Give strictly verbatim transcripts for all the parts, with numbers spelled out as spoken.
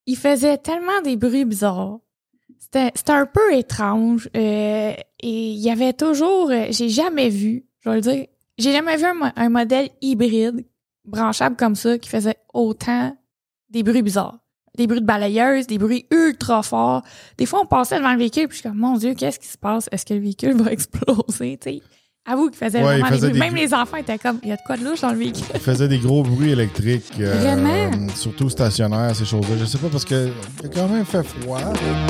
il faisait tellement des bruits bizarres. C'était, c'était un peu étrange. Euh, et il y avait toujours... Euh, j'ai jamais vu, je vais le dire, j'ai jamais vu un, un modèle hybride, branchable comme ça, qui faisait autant des bruits bizarres. Des bruits de balayeuse, des bruits ultra forts. Des fois, on passait devant le véhicule, puis je suis comme, mon Dieu, qu'est-ce qui se passe? Est-ce que le véhicule va exploser? T'sais? Avoue qu'il faisait ouais, vraiment faisait des bruits. des... Même les enfants étaient comme, il y a de quoi de louche dans le véhicule. Il faisait des gros bruits électriques. Euh, Vraiment? Surtout stationnaires, ces choses-là. Je sais pas, parce que il a quand même fait froid.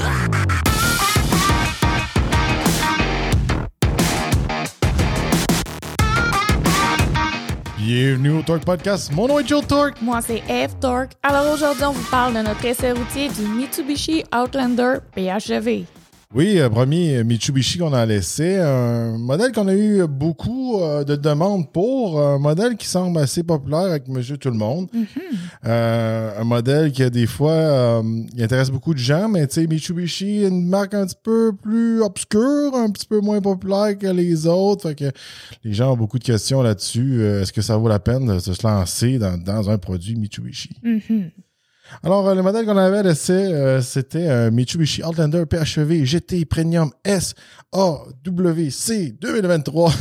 Bienvenue au Torque Podcast. Mon nom est Joe Torque. Moi, c'est Eve Torque. Alors aujourd'hui, on vous parle de notre essai routier du Mitsubishi Outlander P H E V. Oui, euh, premier Mitsubishi qu'on a laissé. Un modèle qu'on a eu beaucoup euh, de demandes pour. Un modèle qui semble assez populaire avec Monsieur Tout-le-Monde. Mm-hmm. Euh, un modèle qui, a des fois, euh, il intéresse beaucoup de gens, mais tu sais, Mitsubishi, une marque un petit peu plus obscure, un petit peu moins populaire que les autres. Fait que les gens ont beaucoup de questions là-dessus. Euh, est-ce que ça vaut la peine de se lancer dans, dans un produit Mitsubishi? Mm-hmm. Alors, le modèle qu'on avait laissé, euh, c'était un Mitsubishi Outlander P H E V G T Premium S A W C deux mille vingt-trois.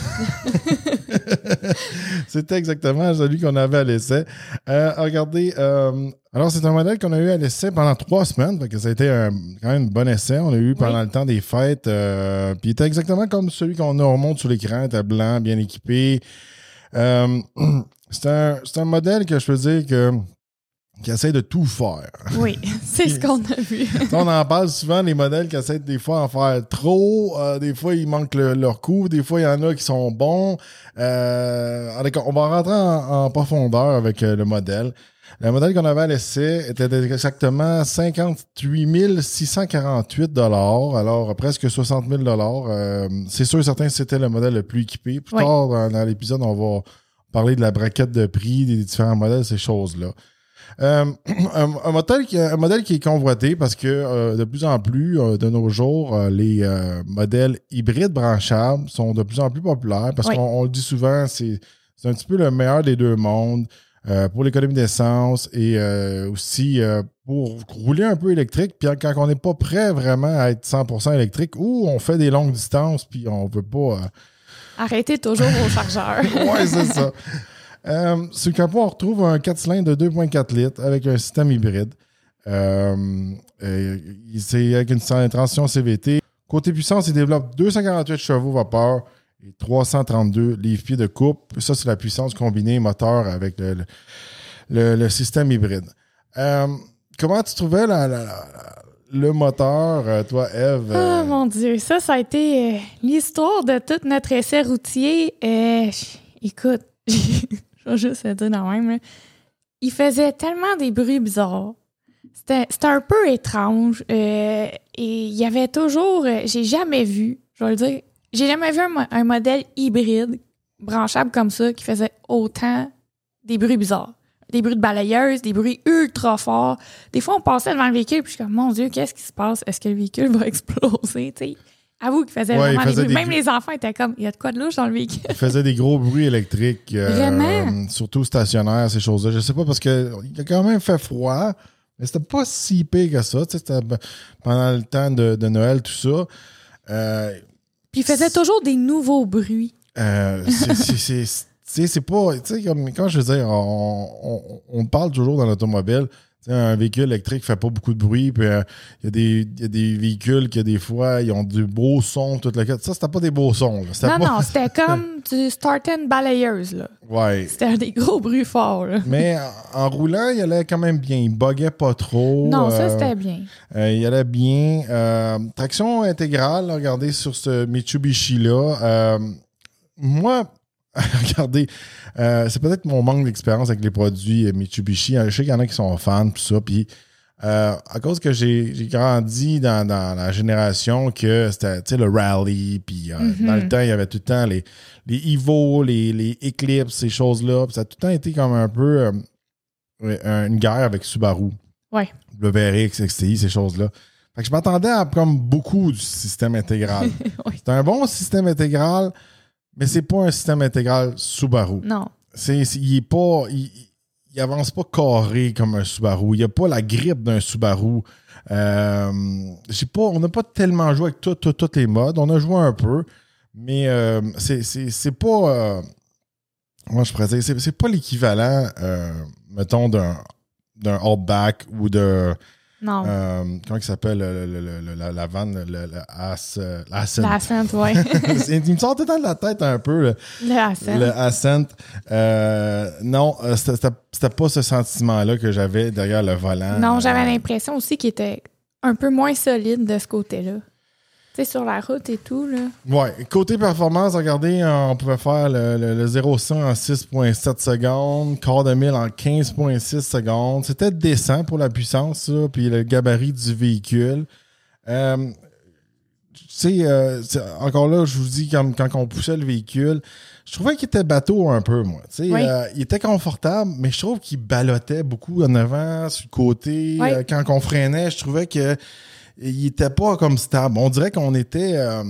C'était exactement celui qu'on avait à l'essai. Euh, regardez, euh, alors c'est un modèle qu'on a eu à l'essai pendant trois semaines, donc ça a été un, quand même un bon essai. On l'a eu pendant oui. le temps des fêtes, euh, puis il était exactement comme celui qu'on a, on remonte sur l'écran, il était blanc, bien équipé. Euh, c'est un, c'est un modèle que je peux dire que qui essaie de tout faire. Oui, c'est ce qu'on a vu. On en parle souvent, les modèles qui essaient des fois en faire trop. Euh, des fois, ils manquent le, leur coup. Des fois, il y en a qui sont bons. Euh, on va rentrer en, en profondeur avec euh, le modèle. Le modèle qu'on avait laissé était exactement cinquante-huit mille six cent quarante-huit dollars. Alors, presque soixante mille dollars. Euh, c'est sûr et certain que c'était le modèle le plus équipé. Plus oui. tard, dans, dans l'épisode, on va parler de la braquette de prix, des différents modèles, ces choses-là. Euh, un, un, modèle qui, un modèle qui est convoité parce que euh, de plus en plus euh, de nos jours, euh, les euh, modèles hybrides branchables sont de plus en plus populaires parce oui. qu'on on le dit souvent, c'est, c'est un petit peu le meilleur des deux mondes euh, pour l'économie d'essence et euh, aussi euh, pour rouler un peu électrique. Puis quand on n'est pas prêt vraiment à être cent pour cent électrique ou on fait des longues distances puis on veut pas... Euh... Arrêtez toujours au chargeur. Oui, c'est ça. Euh, sur le capot, on retrouve un quatre cylindres de deux virgule quatre litres avec un système hybride. Euh, euh, c'est avec une transition C V T. Côté puissance, il développe deux cent quarante-huit chevaux vapeur et trois cent trente-deux livres-pieds de coupe. Ça, c'est la puissance combinée moteur avec le, le, le, le système hybride. Euh, comment tu trouvais la, la, la, le moteur, toi, Eve? Oh mon Dieu, ça, ça a été euh, l'histoire de tout notre essai routier. Euh, écoute, je vais juste le dire dans même. Là. Il faisait tellement des bruits bizarres. C'était, c'était un peu étrange. Euh, et il y avait toujours... Euh, j'ai jamais vu, je vais le dire, j'ai jamais vu un, un modèle hybride, branchable comme ça, qui faisait autant des bruits bizarres. Des bruits de balayeuse, des bruits ultra forts. Des fois, on passait devant le véhicule, puis je suis comme, mon Dieu, qu'est-ce qui se passe? Est-ce que le véhicule va exploser? T'sais? Avoue qu'il faisait ouais, vraiment faisait des bruits. Des... Même les enfants étaient comme, il y a de quoi de louche dans le véhicule. Il faisait des gros bruits électriques. Euh, vraiment? Surtout stationnaires, ces choses-là. Je sais pas, parce qu'il a quand même fait froid, mais c'était pas si pire que ça. C'était pendant le temps de, de Noël, tout ça. Euh, Puis il faisait toujours des nouveaux bruits. Euh, c'est, c'est, c'est, c'est, c'est pas... Tu sais, comme quand je veux dire, on, on, on parle toujours dans l'automobile... Un véhicule électrique fait pas beaucoup de bruit, puis il euh, y, y a des véhicules qui, des fois, ils ont du beau son, toute la quête. Ça, c'était pas des beaux sons. Là. C'était non, pas... non, c'était comme du start-in balayeuse, là. Ouais. C'était des gros bruits forts, là. Mais en, en roulant, il allait quand même bien. Il buguait pas trop. Non, ça, euh, c'était bien. Euh, il allait bien. Euh, traction intégrale, là, regardez, sur ce Mitsubishi-là. Euh, moi... Regardez, euh, c'est peut-être mon manque d'expérience avec les produits Mitsubishi. Je sais qu'il y en a qui sont fans, tout ça. Puis, euh, à cause que j'ai, j'ai grandi dans, dans la génération que c'était, tu sais, le rally. Puis, euh, mm-hmm. dans le temps, il y avait tout le temps les, les Evo, les, les Eclipse, ces choses-là. Puis, ça a tout le temps été comme un peu euh, une guerre avec Subaru. Ouais. W R X, X T I, ces choses-là. Fait que je m'attendais à comme beaucoup du système intégral. Oui. C'est un bon système intégral. Mais c'est pas un système intégral Subaru. Non. C'est, c'est, il est pas... Il, il avance pas carré comme un Subaru. Il a pas la grippe d'un Subaru. Euh, j'ai pas, on n'a pas tellement joué avec tous les modes. On a joué un peu, mais euh, c'est, c'est, c'est pas... Euh, moi, je pourrais dire, c'est, c'est pas l'équivalent, euh, mettons, d'un, d'un Outback ou de... Non. Euh, comment il s'appelle le, le, le, la, la vanne, le, le As, euh, l'Ascent. L'Ascent, oui. Il me sort tout le temps de la tête un peu. Le, le Ascent. Le Ascent. Euh, non, c'était, c'était, c'était pas ce sentiment-là que j'avais derrière le volant. Non, j'avais l'impression aussi qu'il était un peu moins solide de ce côté-là. Tu sais, sur la route et tout, là. Ouais. Côté performance, regardez, on pouvait faire le, le, le zéro à cent en six virgule sept secondes, quart de mille en quinze virgule six secondes. C'était décent pour la puissance, ça, puis le gabarit du véhicule. Euh, tu sais, euh, encore là, je vous dis, quand, quand on poussait le véhicule, je trouvais qu'il était bateau un peu, moi. Tu sais, oui. euh, il était confortable, mais je trouve qu'il ballottait beaucoup en avant, sur le côté. Oui. Euh, quand on freinait, je trouvais que il était pas comme stable. On dirait qu'on était... Euh,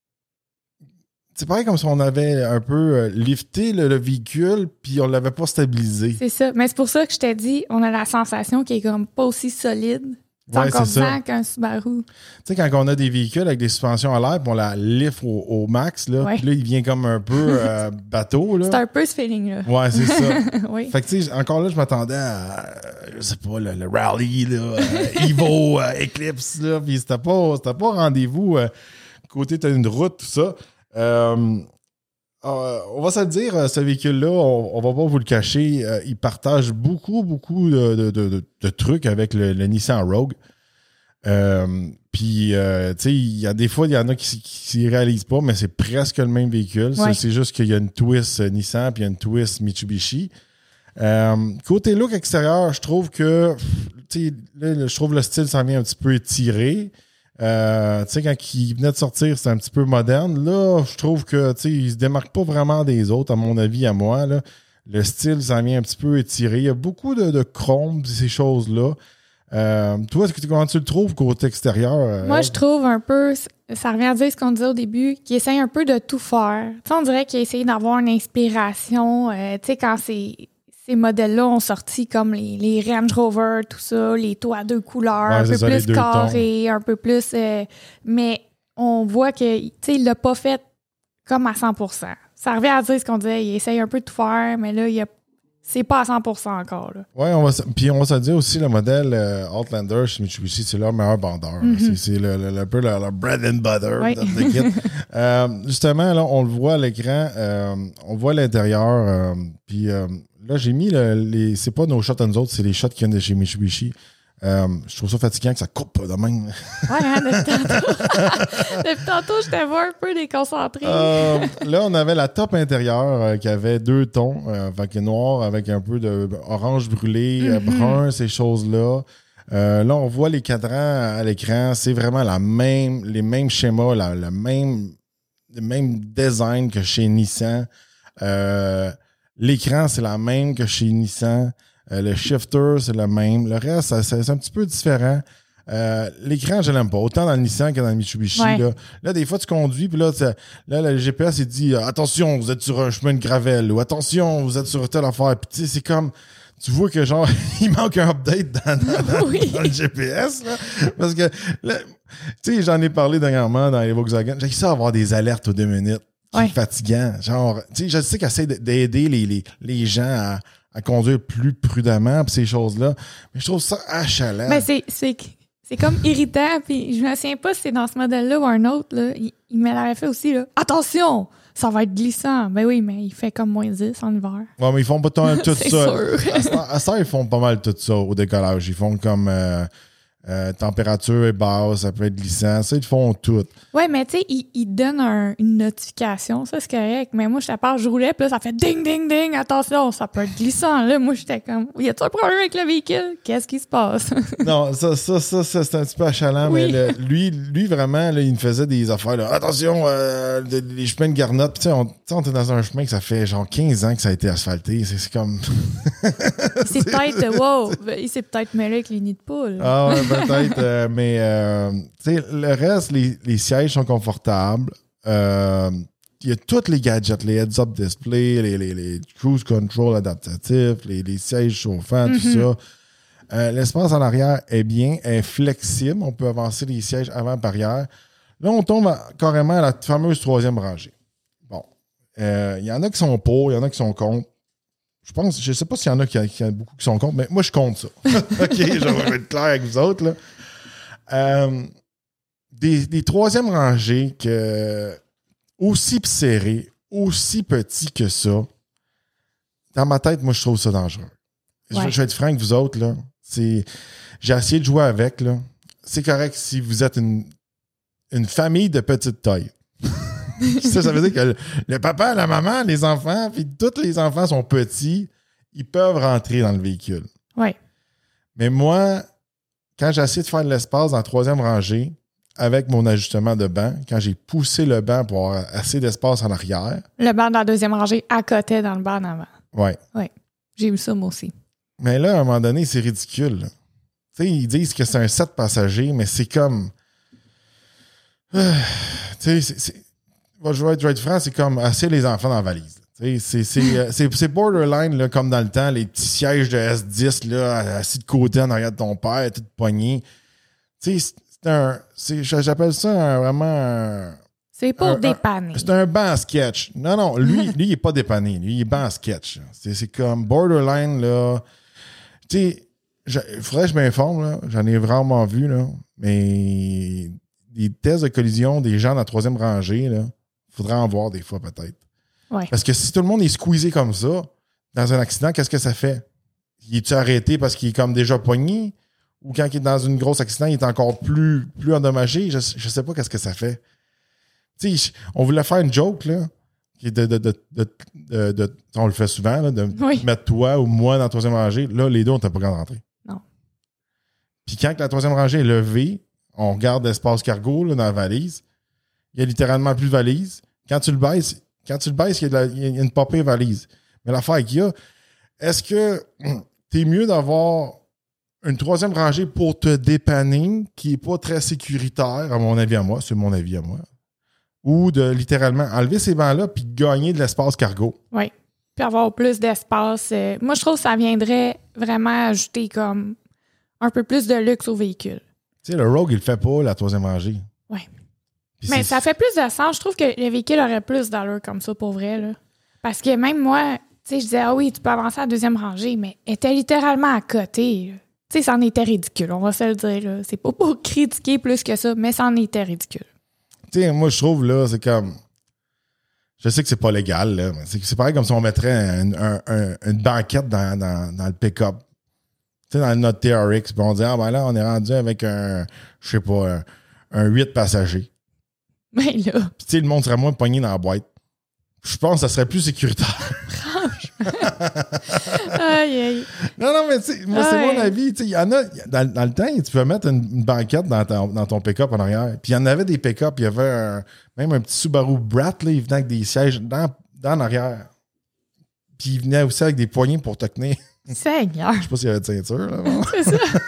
c'est pareil comme si on avait un peu lifté le, le véhicule puis on l'avait pas stabilisé. C'est ça. Mais c'est pour ça que je t'ai dit, on a la sensation qu'il est comme pas aussi solide. C'est ouais, encore c'est vent qu'un Subaru. Tu sais, quand on a des véhicules avec des suspensions à l'air puis on la lift au, au max, là, ouais. puis là, il vient comme un peu euh, bateau. Là. C'est un peu ce feeling-là. Ouais, c'est ça. oui. Fait que tu sais, encore là, je m'attendais à, je sais pas, le, le Rally, là, euh, Evo, euh, Eclipse, là, puis c'était pas, c'était pas rendez-vous euh, côté t'as une route, tout ça. Euh, euh, on va se le dire, ce véhicule-là, on, on va pas vous le cacher, euh, il partage beaucoup, beaucoup de, de, de, de trucs avec le, le Nissan Rogue. Euh, Puis, euh, tu sais, il y a des fois, il y en a qui s'y réalisent pas, mais c'est presque le même véhicule. Ouais. C'est juste qu'il y a une twist Nissan puis il y a une twist Mitsubishi. Euh, côté look extérieur, je trouve que, tu sais, là, je trouve le style s'en vient un petit peu étiré. Euh, tu sais, quand il venait de sortir, c'était un petit peu moderne. Là, je trouve que, tu sais, il se démarque pas vraiment des autres, à mon avis, à moi. Là. Le style s'en vient un petit peu étiré. Il y a beaucoup de, de chrome, ces choses-là. Euh, toi, comment tu le trouves côté extérieur? Euh, Moi, je trouve un peu, ça revient à dire ce qu'on disait au début, qu'il essaye un peu de tout faire. Tu sais, on dirait qu'il essaye d'avoir une inspiration. Euh, tu sais, quand ces, ces modèles-là ont sorti comme les, les Range Rover, tout ça, les toits à deux couleurs, ouais, un peu ça, plus carrés, un peu plus... Euh, mais on voit que, tu sais, il l'a pas fait comme à cent pour cent. Ça revient à dire ce qu'on disait, il essaye un peu de tout faire, mais là, il a c'est pas à cent pour cent encore. Oui, puis on va se dire aussi, le modèle euh, Outlander chez Mitsubishi, c'est leur meilleur bandeur. Mm-hmm. C'est, c'est le, le, le peu le, le bread and butter oui. de the kit. euh, justement, là, on le voit à l'écran, euh, on voit l'intérieur, euh, puis euh, là, j'ai mis le, les... C'est pas nos shots à nous autres, c'est les shots qui viennent de chez Mitsubishi. Euh, je trouve ça fatigant que ça coupe de même. Ouais, hein, depuis tantôt. Depuis tantôt, je te vois un peu déconcentré. Euh, là, on avait la top intérieure euh, qui avait deux tons, euh, avec noir avec un peu de orange brûlé, mm-hmm. euh, brun, ces choses-là. Euh, là, on voit les cadrans à l'écran. C'est vraiment la même, les mêmes schémas, la, la même, le même design que chez Nissan. Euh, l'écran, c'est la même que chez Nissan. Euh, le shifter, c'est le même. Le reste, ça, ça, c'est un petit peu différent. Euh, l'écran, je l'aime pas. Autant dans le Nissan que dans le Mitsubishi. Ouais. Là. là, des fois, tu conduis, puis là, là, le G P S, il dit « Attention, vous êtes sur un chemin de gravel » ou « Attention, vous êtes sur telle affaire. » Puis tu sais, c'est comme... Tu vois que genre, il manque un update dans, dans, dans, oui. dans le G P S. Là, parce que, là, tu sais, j'en ai parlé dernièrement dans les Volkswagen. J'ai essayé d'avoir des alertes aux deux minutes. Qui ouais. est fatigant. Genre, tu sais, je sais qu'elle essaie d'aider les, les, les gens à... à conduire plus prudemment pis ces choses-là. Mais je trouve ça achalant. Mais c'est, c'est, c'est comme irritant. Puis je me souviens pas si c'est dans ce modèle-là ou un autre. Là. Il, il me l'avait fait aussi. Là. Attention! Ça va être glissant. Ben oui, mais il fait comme moins dix en hiver. Ouais, mais ils font pas tout, tout c'est ça. Sûr. À, ça, à ça, ils font pas mal tout ça au décollage. Ils font comme euh, euh, température est basse, ça peut être glissant. Ça, ils font tout. Ouais, mais tu sais, il, il donne un, une notification. Ça, c'est correct. Mais moi, je t'apparle, je roulais, puis là, ça fait ding, ding, ding. Attention, ça peut être glissant. Là, moi, j'étais comme, y a-t-il un problème avec le véhicule? Qu'est-ce qui se passe? Non, ça, ça, ça, ça c'est un petit peu achalant. Oui. Mais le, lui, lui, vraiment, là, il me faisait des affaires. Là. Attention, euh, les chemins de Garnotte. Tu sais, on, on était dans un chemin que ça fait genre quinze ans que ça a été asphalté. C'est, c'est comme. C'est peut-être, wow, il s'est peut-être mêlé avec les nids de poules. Ah ouais, peut-être. euh, mais, euh, tu sais, le reste, les, les sièges sont confortables. Euh, il y a tous les gadgets, les heads-up display, les, les, les cruise control adaptatifs, les, les sièges chauffants, mm-hmm. tout ça. Euh, l'espace en arrière est bien, est flexible. On peut avancer les sièges avant et arrière. Là, on tombe à, carrément à la fameuse troisième rangée. Bon. Il euh, y en a qui sont pour, il y en a qui sont contre. Je pense, je sais pas s'il y en a qui, qui a beaucoup qui sont contre, mais moi, je compte ça. OK, je vais être clair avec vous autres. Là. Euh, des, des troisièmes rangées que, aussi serrées, aussi petits que ça, dans ma tête, moi, je trouve ça dangereux. Ouais. Je, je vais être franc avec vous autres, là. C'est, j'ai essayé de jouer avec, là. C'est correct si vous êtes une, une famille de petite taille. ça, ça veut dire que le, le papa, la maman, les enfants, puis tous les enfants sont petits, ils peuvent rentrer dans le véhicule. Oui. Mais moi, quand j'ai essayé de faire de l'espace dans la troisième rangée, avec mon ajustement de banc, quand j'ai poussé le banc pour avoir assez d'espace en arrière... Le banc dans la deuxième rangée à côté dans le banc d'avant. Oui. Oui. J'ai eu ça, moi aussi. Mais là, à un moment donné, c'est ridicule. Tu sais, ils disent que c'est un sept passagers, mais c'est comme... Euh, tu sais, c'est... c'est... Je vais être, je vais être franc, c'est comme assez les enfants dans la valise. C'est, c'est, c'est, c'est, c'est borderline, là, comme dans le temps, les petits sièges de S dix là, assis de côté en arrière de ton père, tout pogné. Tu sais, c'est un... C'est, j'appelle ça un, vraiment un... C'est pour un, dépanner. Un, c'est un banc sketch. Non, non, lui, lui il n'est pas dépanné. Lui, il est banc sketch. C'est, c'est comme borderline, là. Tu sais, il faudrait que je m'informe, là. J'en ai vraiment vu, là. Mais des tests de collision des gens dans la troisième rangée, là, faudrait en voir des fois, peut-être. Ouais. Parce que si tout le monde est squeezé comme ça, dans un accident, qu'est-ce que ça fait? Il est-tu arrêté parce qu'il est comme déjà pogné? Ou quand il est dans une grosse accident, il est encore plus, plus endommagé? Je, je sais pas qu'est-ce que ça fait. Tu sais, on voulait faire une joke, là, qui est de, de, de, de, de, de on le fait souvent, là, de oui. mettre toi ou moi dans la troisième rangée. Là, les deux, on n'était pas grand rentrer. Non. Puis quand la troisième rangée est levée, on regarde l'espace cargo là, dans la valise. Il y a littéralement plus de valise. Quand tu le baisses, quand tu le baisses, il y a, de la, il y a une popée valise. Mais l'affaire qu'il y a, est-ce que t'es mieux d'avoir une troisième rangée pour te dépanner, qui n'est pas très sécuritaire, à mon avis à moi, c'est mon avis à moi, ou de littéralement enlever ces bancs-là puis gagner de l'espace cargo? Oui. Puis avoir plus d'espace. Euh, moi, je trouve que ça viendrait vraiment ajouter comme un peu plus de luxe au véhicule. Tu sais, le Rogue, il le fait pas, la troisième rangée. Oui. Puis mais c'est... ça fait plus de sens. Je trouve que le véhicule aurait plus d'allure comme ça, pour vrai, là. Parce que même moi, tu sais, je disais, ah oui, tu peux avancer à la deuxième rangée, mais elle était littéralement à côté. Tu sais, ça en était ridicule, on va se le dire, là. C'est pas pour critiquer plus que ça, mais ça en était ridicule. Tu sais, moi, je trouve, là, c'est comme... Je sais que c'est pas légal, là, mais c'est, c'est pareil comme si on mettrait un, un, un, une banquette dans, dans, dans le pick-up. Tu sais, dans notre T R X, puis on dit, ah ben là, on est rendu avec un, je sais pas, un, un huit passagers. Mais là... Puis tu sais, le monde serait moins pogné dans la boîte. Je pense que ça serait plus sécuritaire. Franchement. Aïe, aïe. Non, non, mais tu sais, moi, c'est mon avis. Tu sais, il y en a, dans, dans le temps, tu peux mettre une, une banquette dans, ta, dans ton pick-up en arrière. Puis il y en avait des pick-up, il y avait un, même un petit Subaru Brat, là, il venait avec des sièges dans, dans l'arrière. Puis il venait aussi avec des poignées pour te tenir. Seigneur. Je sais pas s'il y avait de ceinture, là. Bon. C'est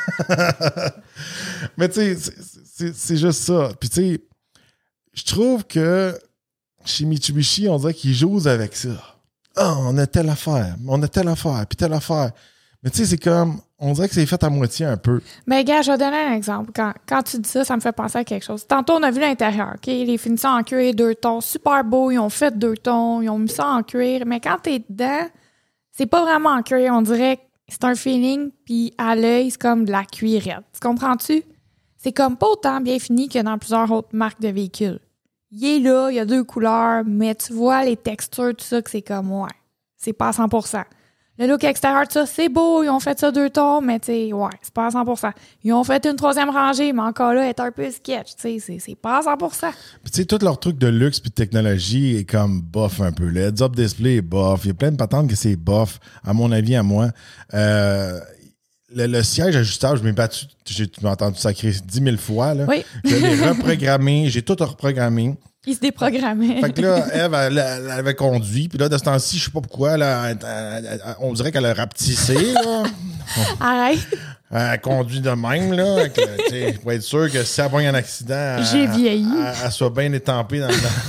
ça. Mais tu sais, c'est, c'est, c'est juste ça. Puis tu sais, je trouve que chez Mitsubishi, on dirait qu'ils jouent avec ça. Ah, oh, on a telle affaire, on a telle affaire, puis telle affaire. Mais tu sais, c'est comme, on dirait que c'est fait à moitié un peu. Mais gars, je vais donner un exemple. Quand, quand tu dis ça, ça me fait penser à quelque chose. Tantôt, on a vu l'intérieur, OK? Les finitions en cuir, deux tons, super beau, ils ont fait deux tons, ils ont mis ça en cuir. Mais quand t'es dedans, c'est pas vraiment en cuir. On dirait que c'est un feeling, puis à l'œil, c'est comme de la cuirette. Tu comprends-tu? C'est comme pas autant bien fini que dans plusieurs autres marques de véhicules. Il est là, il y a deux couleurs, mais tu vois les textures, tout ça, que c'est comme, ouais, c'est pas à cent pour cent. Le look extérieur, tout ça, c'est beau, ils ont fait ça deux tons, mais tu sais, ouais, c'est pas à cent pour cent. Ils ont fait une troisième rangée, mais encore là, elle est un peu sketch, tu sais, c'est, c'est pas à cent pour cent. Puis tu sais, tout leur truc de luxe puis de technologie est comme bof un peu. Le heads-up display est bof. Il y a plein de patentes que c'est bof, à mon avis, à moi. Euh... Le, le siège ajustable, je m'ai battu, j'ai, tu m'as entendu sacrer dix mille fois. Là. Oui. Je l'ai reprogrammé, j'ai tout reprogrammé. Il se déprogrammait. Fait que là, Eve, elle, elle, elle avait conduit. Puis là, de ce temps-ci, je sais pas pourquoi, là, elle, elle, elle, on dirait qu'elle a rapetissé. Là. Arrête. Elle conduit de même, là. Que, pour être sûr que si elle a un accident, j'ai elle, vieilli. Elle, elle, elle soit bien étampée dans, dans,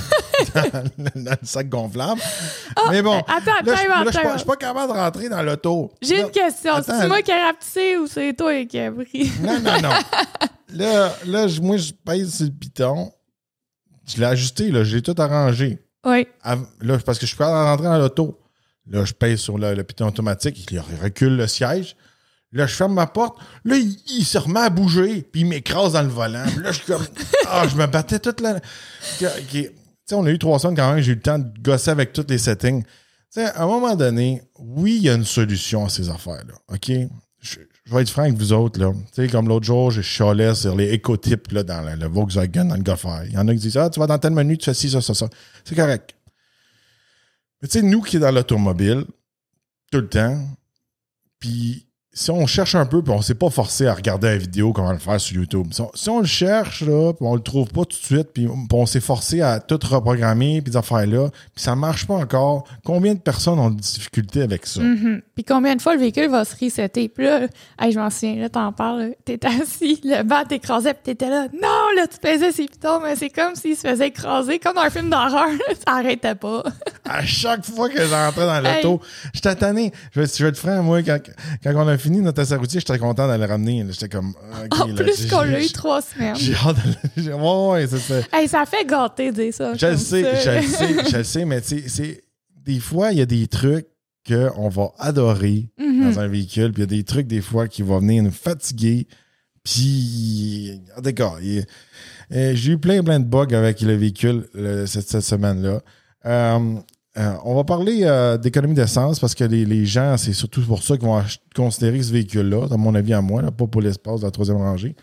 dans le sac gonflable. Oh, mais bon, attends, là, attends, je là, je suis pas, attends. je suis pas capable de rentrer dans l'auto. J'ai Là, une question. attends, C'est moi qui ai rapetissé ou c'est toi qui as pris? Non, non, non. Là, là je- moi, je pèse sur le piton. Je l'ai ajusté, là, je l'ai tout arrangé. Oui. Av- Là, parce que je suis pas rentrer dans l'auto. Là, je pèse sur le, le piton automatique, il recule le siège. Là, je ferme ma porte. Là, il, il se remet à bouger, puis il m'écrase dans le volant. Puis là, je suis comme... Ah, je me battais toute la... Tu sais, on a eu trois semaines quand même, j'ai eu le temps de gosser avec tous les settings. Tu sais, à un moment donné, oui, il y a une solution à ces affaires-là, OK? Je, je vais être franc avec vous autres, là. Tu sais, comme l'autre jour, je chialais sur les écotypes, là, dans le, le Volkswagen, dans le Golf R. Il y en a qui disent « Ah, tu vas dans tel menu, tu fais ci, ça, ça, ça. » C'est correct. Mais tu sais, nous qui est dans l'automobile, tout le temps, puis si on cherche un peu, puis on ne s'est pas forcé à regarder la vidéo, comment le faire sur YouTube. Si on, si on le cherche, là, puis on le trouve pas tout de suite, puis on, puis on s'est forcé à tout reprogrammer, puis des affaires-là, puis ça marche pas encore, combien de personnes ont des difficultés avec ça? Mm-hmm. Puis combien de fois le véhicule va se resetter? Puis là, hey, je m'en souviens, là, t'en parles, t'étais assis, le banc t'écrasait, puis t'étais là, non, là, tu pesais ses pitons, mais c'est comme s'il se faisait écraser, comme dans un film d'horreur, ça arrêtait pas. À chaque fois que j'entrais dans l'auto, hey. J'étais tanné. Je vais, je vais être franc, moi, quand, quand on a fini notre essai routier, j'étais content d'aller le ramener. J'étais comme. Okay, en là, plus qu'on l'a eu trois semaines. J'ai hâte de le. Ouais, ouais, c'est ça. Hey, ça fait gâter de dire ça. Je le sais, ça. je le sais, je le sais, mais tu sais, c'est. Des fois, il y a des trucs qu'on va adorer mm-hmm. dans un véhicule, puis il y a des trucs, des fois, qui vont venir nous fatiguer. Puis. D'accord. J'ai eu plein, plein de bugs avec le véhicule le, cette, cette semaine-là. Euh, Euh, on va parler euh, d'économie d'essence parce que les, les gens, c'est surtout pour ça qu'ils vont ach- considérer ce véhicule-là, dans mon avis à moi, là, pas pour l'espace de la troisième rangée.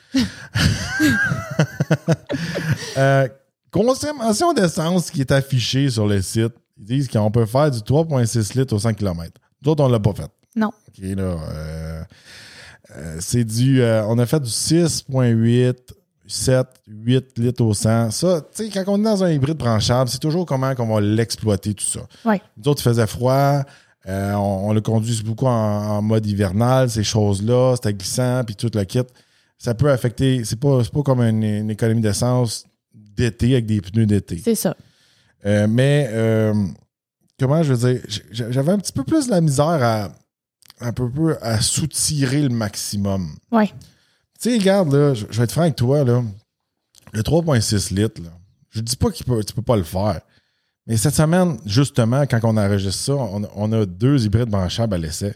euh, consommation d'essence qui est affichée sur le site, ils disent qu'on peut faire du trois virgule six litres au cent kilomètres. D'autres, on ne l'a pas fait. Non. OK, là. Euh, euh, c'est du... Euh, on a fait du six virgule huit sept, huit litres au cent. Ça, tu sais, quand on est dans un hybride branchable, c'est toujours comment qu'on va l'exploiter, tout ça. Ouais. Nous autres, il faisait froid. Euh, on, on le conduit beaucoup en, en mode hivernal, ces choses-là. C'était glissant, puis tout le kit. Ça peut affecter... C'est pas, c'est pas comme une, une économie d'essence d'été avec des pneus d'été. C'est ça. Euh, mais, euh, comment je veux dire... J'avais un petit peu plus de la misère à... un peu, peu à soutirer le maximum. Oui. Tu sais, regarde, là, je, je vais être franc avec toi, là. Le trois virgule six litres, là, je dis pas que tu peux pas le faire. Mais cette semaine, justement, quand on enregistre ça, on, on a deux hybrides branchables à l'essai.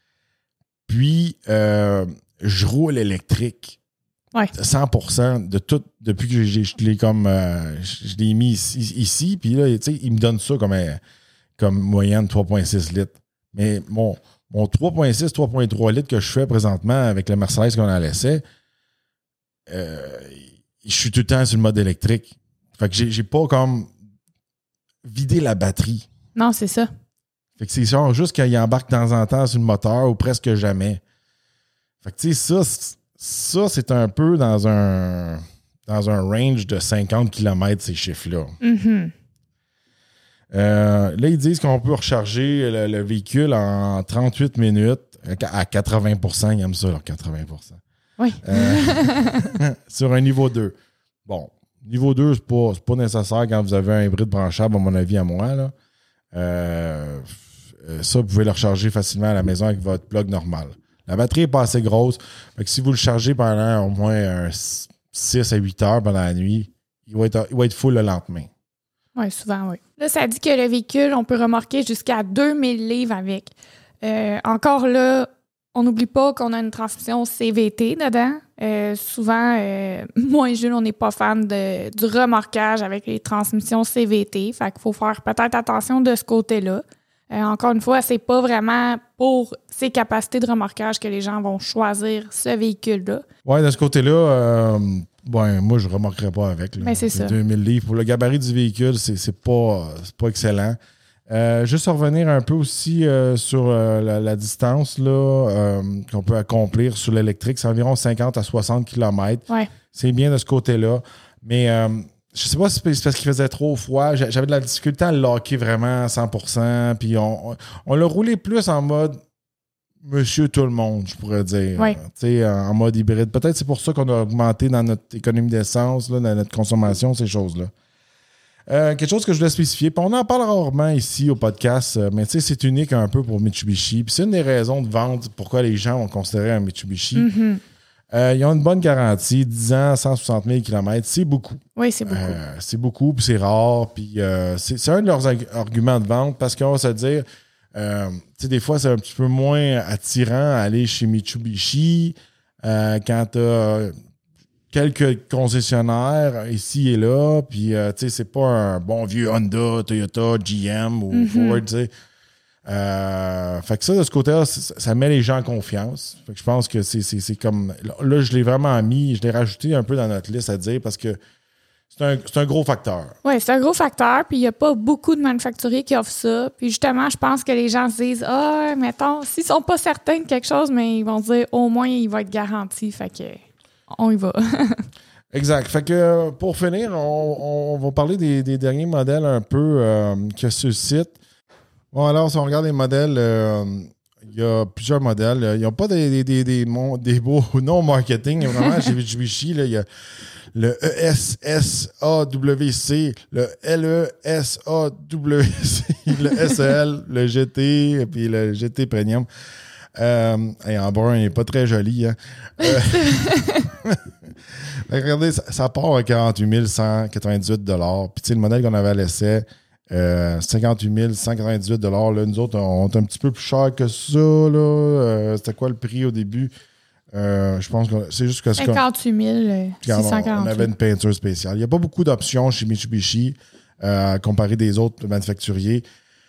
Puis, euh, je roule électrique. Ouais. cent pour cent de tout, depuis que j'ai, je l'ai comme, euh, je l'ai mis ici, ici puis là, tu sais, il me donne ça comme, comme moyenne trois virgule six litres. Mais mon... Mon trois virgule six, trois virgule trois litres que je fais présentement avec le Mercedes qu'on a laissé, euh, je suis tout le temps sur le mode électrique. Fait que j'ai, j'ai pas comme vidé la batterie. Non, c'est ça. Fait que c'est genre juste qu'il embarque de temps en temps sur le moteur ou presque jamais. Fait que tu sais, ça, ça, c'est un peu dans un dans un range de cinquante kilomètres, ces chiffres-là. Mm-hmm. Euh, là, ils disent qu'on peut recharger le, le véhicule en trente-huit minutes à quatre-vingts pour cent. Ils aiment ça, leur quatre-vingts pour cent. Oui. Euh, sur un niveau deux. Bon, niveau deux, c'est pas, c'est pas nécessaire quand vous avez un hybride branchable, à mon avis, à moi. Là. Euh, ça, vous pouvez le recharger facilement à la maison avec votre plug normal. La batterie n'est pas assez grosse. Fait que si vous le chargez pendant au moins un six à huit heures pendant la nuit, il va être, il va être full le lendemain. Oui, souvent, oui. Là, ça dit que le véhicule, on peut remorquer jusqu'à deux mille livres avec. Euh, encore là, on n'oublie pas qu'on a une transmission C V T dedans. Euh, souvent, euh, moi et Jules, on n'est pas fan de, du remorquage avec les transmissions C V T. Fait qu'il faut faire peut-être attention de ce côté-là. Euh, encore une fois, c'est pas vraiment pour ces capacités de remorquage que les gens vont choisir ce véhicule-là. Oui, de ce côté-là... Euh... Ben, moi, je ne remarquerai pas avec. Là. Mais c'est ça. deux mille livres. Pour le gabarit du véhicule, c'est, c'est, pas, c'est pas excellent. Euh, juste revenir un peu aussi euh, sur euh, la, la distance là, euh, qu'on peut accomplir sur l'électrique. C'est environ cinquante à soixante kilomètres. Ouais. C'est bien de ce côté-là. Mais euh, je sais pas si c'est parce qu'il faisait trop froid. J'avais de la difficulté à le locker vraiment à cent pour cent. Puis on, on, on l'a roulé plus en mode Monsieur tout le monde, je pourrais dire. Oui. Tu sais, en mode hybride. Peut-être c'est pour ça qu'on a augmenté dans notre économie d'essence, là, dans notre consommation, ces choses-là. Euh, quelque chose que je voulais spécifier, puis on en parle rarement ici au podcast, euh, mais tu sais, c'est unique un peu pour Mitsubishi. Puis c'est une des raisons de vente pourquoi les gens ont considéré un Mitsubishi. Mm-hmm. Euh, ils ont une bonne garantie, dix ans, cent soixante mille kilomètres, c'est beaucoup. Oui, c'est beaucoup. Euh, c'est beaucoup, puis c'est rare, puis euh, c'est, c'est un de leurs ag- arguments de vente parce qu'on va se dire, euh, tu sais, des fois, c'est un petit peu moins attirant à aller chez Mitsubishi euh, quand tu as quelques concessionnaires ici et là, puis euh, tu sais, c'est pas un bon vieux Honda, Toyota, G M ou Mm-hmm. Ford, tu sais. Euh, fait que ça, de ce côté-là, ça, ça met les gens en confiance. Fait que je pense que c'est, c'est, c'est comme... Là, je l'ai vraiment mis, je l'ai rajouté un peu dans notre liste à dire parce que c'est un, c'est un gros facteur. Oui, c'est un gros facteur, puis il n'y a pas beaucoup de manufacturiers qui offrent ça. Puis justement, je pense que les gens se disent « Ah, mettons, s'ils sont pas certains de quelque chose, mais ils vont dire au moins il va être garanti. » Fait que on y va. Exact. Fait que pour finir, on, on va parler des, des derniers modèles un peu euh, que suscitent. Bon, alors, si on regarde les modèles, euh, il y a plusieurs modèles. Il n'y a pas des, des, des, des, mon- des beaux noms marketing. Vraiment, chez Mitsubishi, là, il y a le E S S A W C, le L E S A W C, le S E L, le G T, et puis le G T Premium. Euh, et en brun, il n'est pas très joli. Hein? Euh, regardez, ça, ça part à quarante-huit mille cent quatre-vingt-dix-huit dollars. Puis, tu sais, le modèle qu'on avait à l'essai, euh, cinquante-huit mille cent quatre-vingt-dix-huit dollars. Là, nous autres, on est un petit peu plus cher que ça. Là. Euh, c'était quoi le prix au début? Euh, je pense que c'est juste que c'est cinquante-huit mille six cent quarante-huit. on avait une peinture spéciale. Il n'y a pas beaucoup d'options chez Mitsubishi euh, comparé des autres manufacturiers.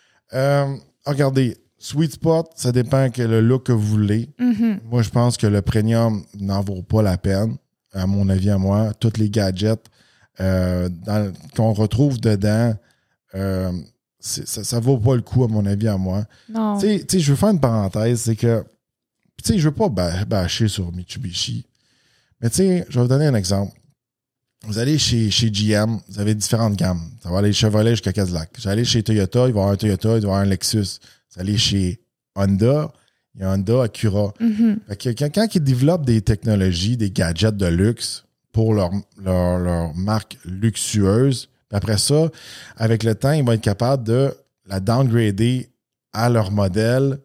Euh, regardez, Sweet Spot, ça dépend quel le look que vous voulez. Mm-hmm. Moi, je pense que le premium n'en vaut pas la peine, à mon avis, à moi. Tous les gadgets euh, dans, qu'on retrouve dedans, euh, c'est, ça, ça vaut pas le coup, à mon avis, à moi. Non. Tu sais, je veux faire une parenthèse, c'est que, tu sais, je veux pas bâcher sur Mitsubishi, mais tu sais, je vais vous donner un exemple. Vous allez chez, chez G M, vous avez différentes gammes. Ça va aller Chevrolet jusqu'à Cadillac. Vous allez chez Toyota, il va y avoir un Toyota, il va y avoir un Lexus. Vous allez chez Honda, il y a un Honda Acura. Mm-hmm. Fait que quelqu'un qui développe des technologies, des gadgets de luxe pour leur, leur, leur marque luxueuse, puis après ça, avec le temps, ils vont être capables de la downgrader à leur modèle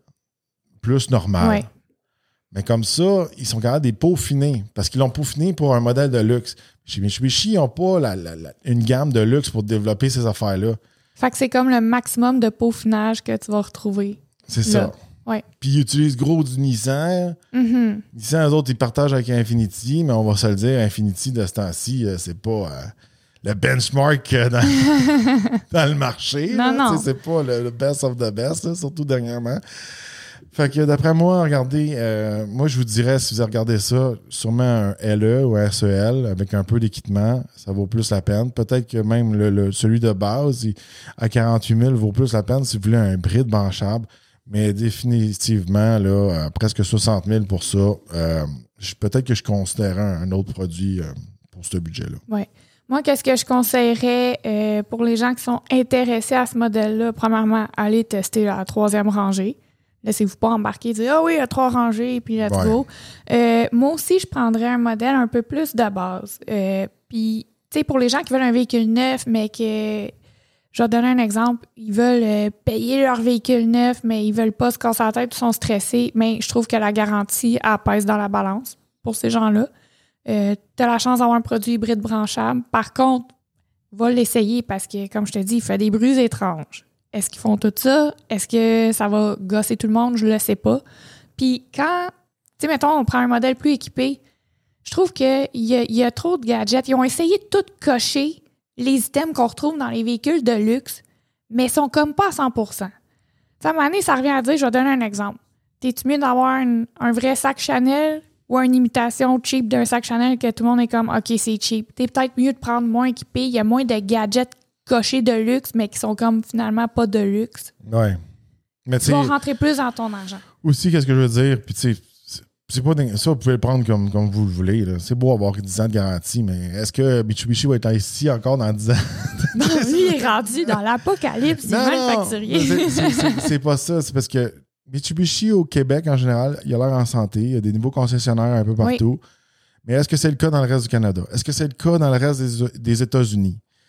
plus normal. Ouais. Mais comme ça, ils sont capables de les peaufiner parce qu'ils l'ont peaufiné pour un modèle de luxe. Chez Mitsubishi, ils n'ont pas la, la, la, une gamme de luxe pour développer ces affaires-là. Fait que c'est comme le maximum de peaufinage que tu vas retrouver. C'est là. ça. Ouais. Puis ils utilisent gros du Nissan. Mm-hmm. Nissan, eux autres, ils partagent avec Infiniti, mais on va se le dire, Infiniti de ce temps-ci, euh, c'est pas euh, le benchmark euh, dans, dans le marché. Non, là. non. C'est pas le, le best of the best, là, surtout dernièrement. Fait que d'après moi, regardez, euh, moi je vous dirais, si vous regardez ça, sûrement un L E ou un S E L avec un peu d'équipement, ça vaut plus la peine. Peut-être que même le, le, celui de base, il, à quarante-huit mille, vaut plus la peine si vous voulez un bride branchable. Mais définitivement, là, euh, presque soixante mille pour ça. Euh, je, peut-être que je considérais un, un autre produit euh, pour ce budget-là. Oui. Moi, qu'est-ce que je conseillerais euh, pour les gens qui sont intéressés à ce modèle-là? Premièrement, allez tester la troisième rangée. Laissez-vous pas embarquer et dire « Ah oui, il y a trois rangées, puis let's Ouais. go. Euh, » Moi aussi, je prendrais un modèle un peu plus de base. Euh, puis, tu sais, pour les gens qui veulent un véhicule neuf, mais que... Je vais donner un exemple. Ils veulent euh, payer leur véhicule neuf, mais ils veulent pas se casser la tête, ils sont stressés. Mais je trouve que la garantie, elle pèse dans la balance pour ces gens-là. Euh, tu as la chance d'avoir un produit hybride branchable. Par contre, va l'essayer parce que, comme je te dis, il fait des bruits étranges. Est-ce qu'ils font tout ça? Est-ce que ça va gosser tout le monde? Je le sais pas. Puis quand, tu sais, mettons, on prend un modèle plus équipé, je trouve qu'il y a, y a trop de gadgets. Ils ont essayé de tout cocher les items qu'on retrouve dans les véhicules de luxe, mais ils sont comme pas à cent pour cent. Ça, à un moment donné, ça revient à dire, je vais donner un exemple. T'es-tu mieux d'avoir un, un vrai sac Chanel ou une imitation cheap d'un sac Chanel que tout le monde est comme, OK, c'est cheap. T'es peut-être mieux de prendre moins équipé. Il y a moins de gadgets cochés de luxe, mais qui sont comme finalement pas de luxe. Ouais. Mais Tu tu vas sais, rentrer plus dans ton argent. aussi, qu'est-ce que je veux dire? Puis tu sais, c'est- c'est pas dingue- ça, vous pouvez le prendre comme, comme vous le voulez. Là. C'est beau avoir dix ans de garantie, mais est-ce que Mitsubishi va être ici encore dans dix ans? Non, lui, il est rendu dans l'apocalypse, il est manufacturier. c'est- c'est- c'est- c'est pas ça. C'est parce que Mitsubishi au Québec, en général, il a l'air en santé. Il y a des nouveaux concessionnaires un peu partout. Mais est-ce que c'est le cas dans le reste du Canada? Est-ce que c'est le cas dans le reste des, des États-Unis?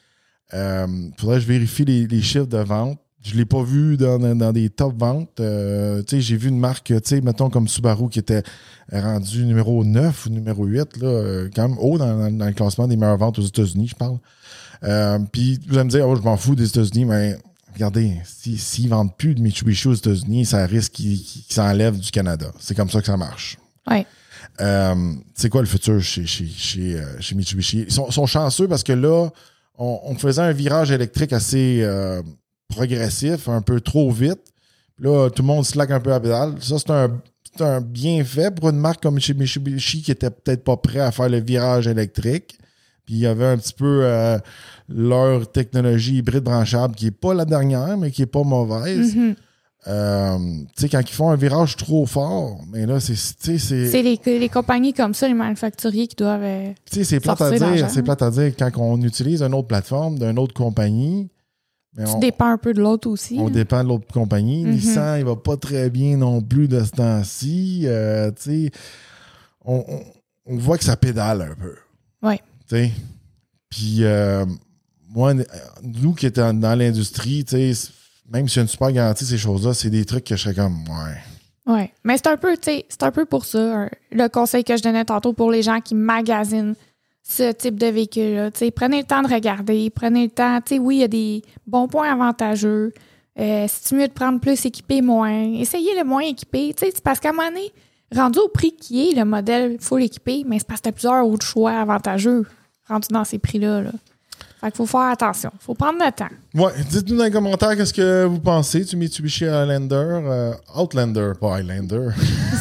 Euh, faudrait que je vérifie les, les chiffres de vente. Je l'ai pas vu dans, dans, dans des top ventes. Euh, tu sais, j'ai vu une marque, tu sais, mettons comme Subaru qui était rendu numéro neuf ou numéro huit, là, quand même haut dans, dans, dans le classement des meilleures ventes aux États-Unis, je parle. Euh, Puis vous allez me dire, oh, je m'en fous des États-Unis, mais regardez, s'ils si, si vendent plus de Mitsubishi aux États-Unis, ça risque qu'ils, qu'ils s'enlèvent du Canada. C'est comme ça que ça marche. Ouais. Euh, c'est quoi le futur chez, chez, chez, euh, chez Mitsubishi? Ils sont, sont chanceux parce que là, on, on faisait un virage électrique assez euh, progressif, un peu trop vite. Là, tout le monde slack un peu à pédale. Ça, c'est un, c'est un bienfait pour une marque comme chez Mitsubishi qui était peut-être pas prêt à faire le virage électrique. Puis il y avait un petit peu euh, leur technologie hybride branchable qui n'est pas la dernière, mais qui n'est pas mauvaise. Mm-hmm. Euh, tu sais, quand ils font un virage trop fort, mais là, c'est. C'est, c'est les, les compagnies comme ça, les manufacturiers qui doivent. Euh, tu sais, c'est plate à dire. C'est plate à dire quand on utilise une autre plateforme d'une autre compagnie. Mais tu on, dépends un peu de l'autre aussi. On hein. dépend de l'autre compagnie. Mm-hmm. Nissan, il va pas très bien non plus de ce temps-ci. Euh, tu sais, on, on, on voit que ça pédale un peu. Oui. Tu sais. Puis, euh, moi, nous qui étions dans l'industrie, tu sais, même si y a une super garantie, ces choses-là, c'est des trucs que je serais comme, ouais. Oui, mais c'est un peu, tu sais, c'est un peu pour ça, hein, le conseil que je donnais tantôt pour les gens qui magasinent ce type de véhicule-là. Tu sais, prenez le temps de regarder, prenez le temps. Tu sais, oui, il y a des bons points avantageux. Euh, c'est mieux de prendre plus équipé, moins. Essayez le moins équipé. Tu sais, c'est parce qu'à un moment donné, rendu au prix qui est le modèle full équipé, mais c'est parce que tu as plusieurs autres choix avantageux rendu dans ces prix-là, là. Fait qu'il faut faire attention. Il faut prendre le temps. Ouais, dites-nous dans les commentaires qu'est-ce que vous pensez du Mitsubishi Highlander. Euh, Outlander, pas Highlander.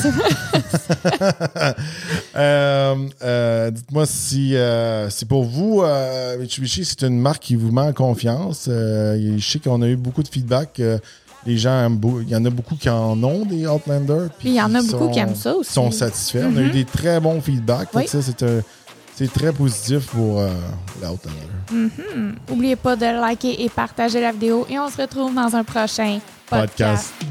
euh, euh, dites-moi si, euh, si pour vous, euh, Mitsubishi, c'est une marque qui vous met en confiance. Euh, je sais qu'on a eu beaucoup de feedback. Euh, les gens aiment beaucoup. Il y en a beaucoup qui en ont des Outlander. Puis il y en a beaucoup sont, qui aiment ça aussi. sont satisfaits. Mm-hmm. On a eu des très bons feedbacks. Oui. Ça, c'est un... C'est très positif pour euh, l'Outlander. Mm-hmm. N'oubliez pas de liker et partager la vidéo et on se retrouve dans un prochain podcast. podcast.